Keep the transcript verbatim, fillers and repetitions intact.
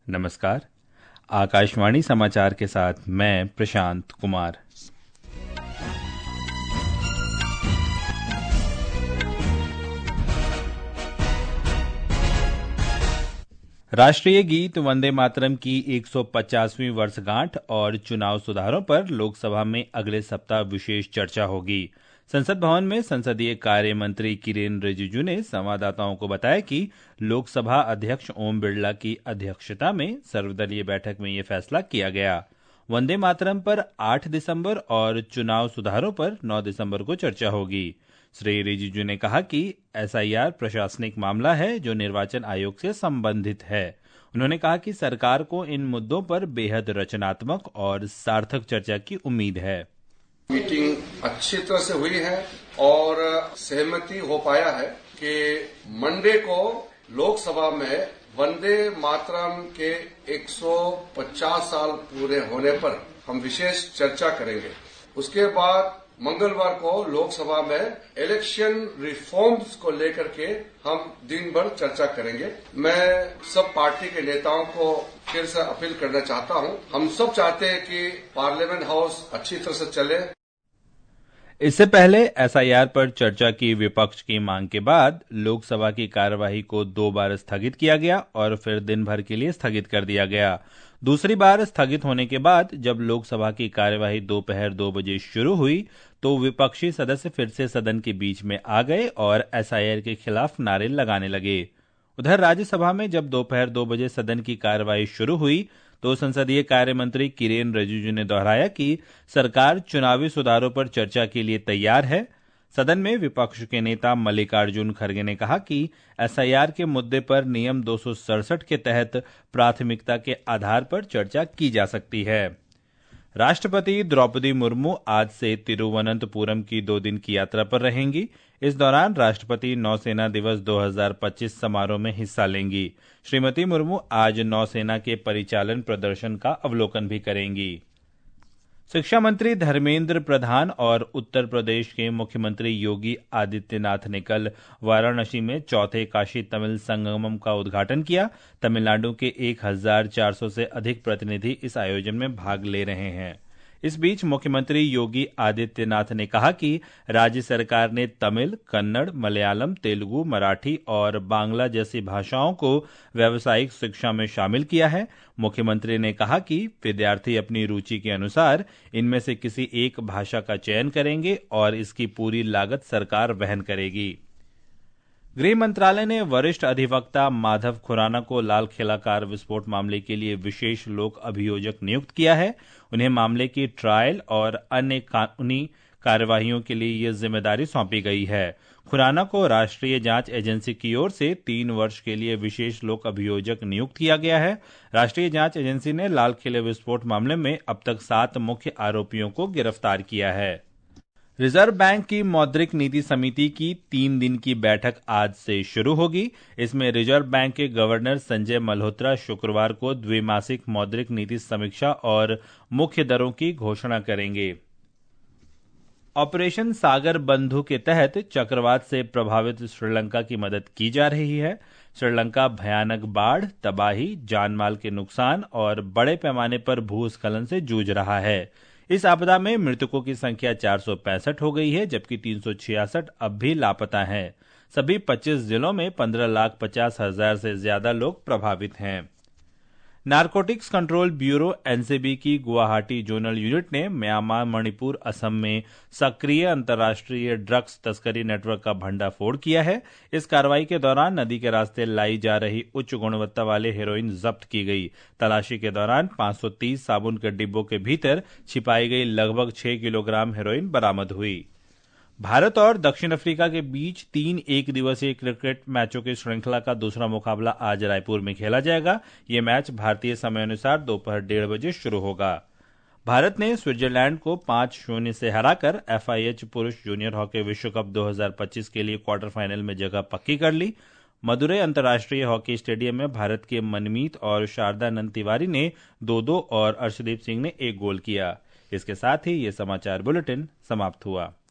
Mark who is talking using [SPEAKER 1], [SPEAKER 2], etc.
[SPEAKER 1] नमस्कार। आकाशवाणी समाचार के साथ मैं प्रशांत कुमार। राष्ट्रीय गीत वंदे मातरम की एक सौ पचासवीं वर्षगांठ और चुनाव सुधारों पर लोकसभा में अगले सप्ताह विशेष चर्चा होगी। संसद भवन में संसदीय कार्य मंत्री किरेन रिजिजू ने संवाददाताओं को बताया कि लोकसभा अध्यक्ष ओम बिरला की अध्यक्षता में सर्वदलीय बैठक में यह फैसला किया गया। वंदे मातरम पर आठ दिसंबर और चुनाव सुधारों पर नौ दिसंबर को चर्चा होगी। श्री रिजिजू ने कहा कि एसआईआर प्रशासनिक मामला है जो निर्वाचन आयोग से संबंधित है। उन्होंने कहा कि सरकार को इन मुद्दों पर बेहद रचनात्मक और सार्थक चर्चा की उम्मीद है।
[SPEAKER 2] मीटिंग अच्छी तरह से हुई है और सहमति हो पाया है कि मंडे को लोकसभा में वंदे मातरम के एक सौ पचास साल पूरे होने पर हम विशेष चर्चा करेंगे। उसके बाद मंगलवार को लोकसभा में इलेक्शन रिफॉर्म्स को लेकर के हम दिन भर चर्चा करेंगे। मैं सब पार्टी के नेताओं को फिर से अपील करना चाहता हूं। हम सब चाहते हैं कि पार्लियामेंट हाउस अच्छी तरह से चले।
[SPEAKER 1] इससे पहले एसआईआर पर चर्चा की विपक्ष की मांग के बाद लोकसभा की कार्यवाही को दो बार स्थगित किया गया और फिर दिन भर के लिए स्थगित कर दिया गया। दूसरी बार स्थगित होने के बाद जब लोकसभा की कार्यवाही दोपहर दो बजे शुरू हुई तो विपक्षी सदस्य फिर से सदन के बीच में आ गए और एसआईआर के खिलाफ नारे लगाने लगे। उधर राज्यसभा में जब दोपहर दो बजे सदन की कार्यवाही शुरू हुई तो संसदीय कार्य मंत्री किरेन रिजिजू ने दोहराया कि सरकार चुनावी सुधारों पर चर्चा के लिए तैयार है। सदन में विपक्ष के नेता मल्लिकार्जुन खड़गे ने कहा कि एसआईआर के मुद्दे पर नियम दो सौ सड़सठ के तहत प्राथमिकता के आधार पर चर्चा की जा सकती है। राष्ट्रपति द्रौपदी मुर्मू आज से तिरुवनंतपुरम की दो दिन की यात्रा पर रहेंगी। इस दौरान राष्ट्रपति नौसेना दिवस दो हज़ार पच्चीस समारोह में हिस्सा लेंगी। श्रीमती मुर्मू आज नौसेना के परिचालन प्रदर्शन का अवलोकन भी करेंगी। शिक्षा मंत्री धर्मेंद्र प्रधान और उत्तर प्रदेश के मुख्यमंत्री योगी आदित्यनाथ ने कल वाराणसी में चौथे काशी तमिल संगमम का उद्घाटन किया। तमिलनाडु के एक हज़ार चार सौ से अधिक प्रतिनिधि इस आयोजन में भाग ले रहे हैं। इस बीच मुख्यमंत्री योगी आदित्यनाथ ने कहा कि राज्य सरकार ने तमिल, कन्नड़, मलयालम, तेलुगु, मराठी और बांग्ला जैसी भाषाओं को व्यावसायिक शिक्षा में शामिल किया है। मुख्यमंत्री ने कहा कि विद्यार्थी अपनी रुचि के अनुसार इनमें से किसी एक भाषा का चयन करेंगे और इसकी पूरी लागत सरकार वहन करेगी। गृह मंत्रालय ने वरिष्ठ अधिवक्ता माधव खुराना को लाल किला कार विस्फोट मामले के लिए विशेष लोक अभियोजक नियुक्त किया है। उन्हें मामले की ट्रायल और अन्य कानूनी कार्यवाहियों के लिए यह जिम्मेदारी सौंपी गई है। खुराना को राष्ट्रीय जांच एजेंसी की ओर से तीन वर्ष के लिए विशेष लोक अभियोजक नियुक्त किया गया है। राष्ट्रीय जांच एजेंसी ने लाल किले विस्फोट मामले में अब तक सात मुख्य आरोपियों को गिरफ्तार किया है। रिजर्व बैंक की मौद्रिक नीति समिति की तीन दिन की बैठक आज से शुरू होगी। इसमें रिजर्व बैंक के गवर्नर संजय मल्होत्रा शुक्रवार को द्विमासिक मौद्रिक नीति समीक्षा और मुख्य दरों की घोषणा करेंगे। ऑपरेशन सागर बंधु के तहत चक्रवात से प्रभावित श्रीलंका की मदद की जा रही है। श्रीलंका भयानक बाढ़, तबाही, जानमाल के नुकसान और बड़े पैमाने पर भूस्खलन से जूझ रहा है। इस आपदा में मृतकों की संख्या चार सौ पैंसठ हो गई है, जबकि तीन सौ छियासठ अब भी लापता हैं। सभी पच्चीस जिलों में पंद्रह लाख पचास हजार से ज्यादा लोग प्रभावित हैं। नारकोटिक्स कंट्रोल ब्यूरो एनसीबी की गुवाहाटी जोनल यूनिट ने म्यांमार, मणिपुर, असम में सक्रिय अंतर्राष्ट्रीय ड्रग्स तस्करी नेटवर्क का भंडाफोड़ किया है। इस कार्रवाई के दौरान नदी के रास्ते लाई जा रही उच्च गुणवत्ता वाले हेरोइन जब्त की गई। तलाशी के दौरान पांच सौ तीस साबुन के डिब्बों के भीतर छिपाई गई लगभग छह किलोग्राम हेरोइन बरामद हुई। भारत और दक्षिण अफ्रीका के बीच तीन एक दिवसीय क्रिकेट मैचों की श्रृंखला का दूसरा मुकाबला आज रायपुर में खेला जाएगा। यह मैच भारतीय समय अनुसार दोपहर डेढ़ बजे शुरू होगा। भारत ने स्विट्जरलैंड को पांच शून्य से हराकर एफआईएच पुरुष जूनियर हॉकी विश्व कप दो हज़ार पच्चीस के लिए क्वार्टर फाइनल में जगह पक्की कर ली। मदुरै अंतर्राष्ट्रीय हॉकी स्टेडियम में भारत के मनमीत और शारदा नंद तिवारी ने दो दो और अर्शदीप सिंह ने एक गोल किया। इसके साथ ही ये समाचार बुलेटिन समाप्त हुआ।